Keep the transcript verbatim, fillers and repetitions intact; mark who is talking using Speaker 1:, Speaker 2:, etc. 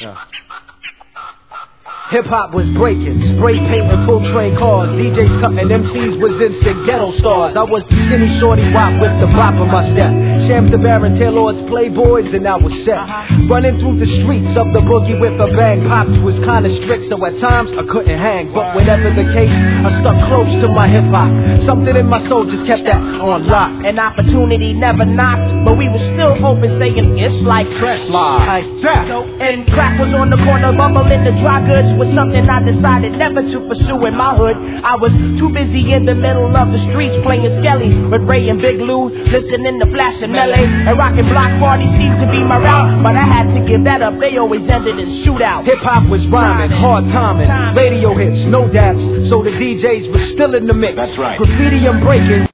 Speaker 1: Yeah. Hip-hop was breaking, spray painting full train cars, D Js cutting M Cs was instant ghetto stars. I was the skinny shorty wop with the bop in my step. Shams the Baron, Taylor's Playboys, and I was set. Running through the streets of the boogie with a bang. Pops was kinda strict, so at times I couldn't hang. But whatever the case, I stuck close to my hip-hop. Something in my soul just kept that on lock.
Speaker 2: An opportunity never knocked, but we were still open, saying it's like fresh live.
Speaker 1: Like that.
Speaker 2: So, and crack was on the corner, bubbling the dry goods. Was something I decided never to pursue in my hood. I was too busy in the middle of the streets playing Skelly with Ray and Big Lou, listening to Flash and Melee, and rocking block parties seemed to be my route. But I had to give that up, they always ended in shootouts.
Speaker 1: Hip hop was rhyming, hard timing, radio hits, no daps. So the D Js were still in the mix.
Speaker 3: That's right.
Speaker 1: Graffiti and breaking.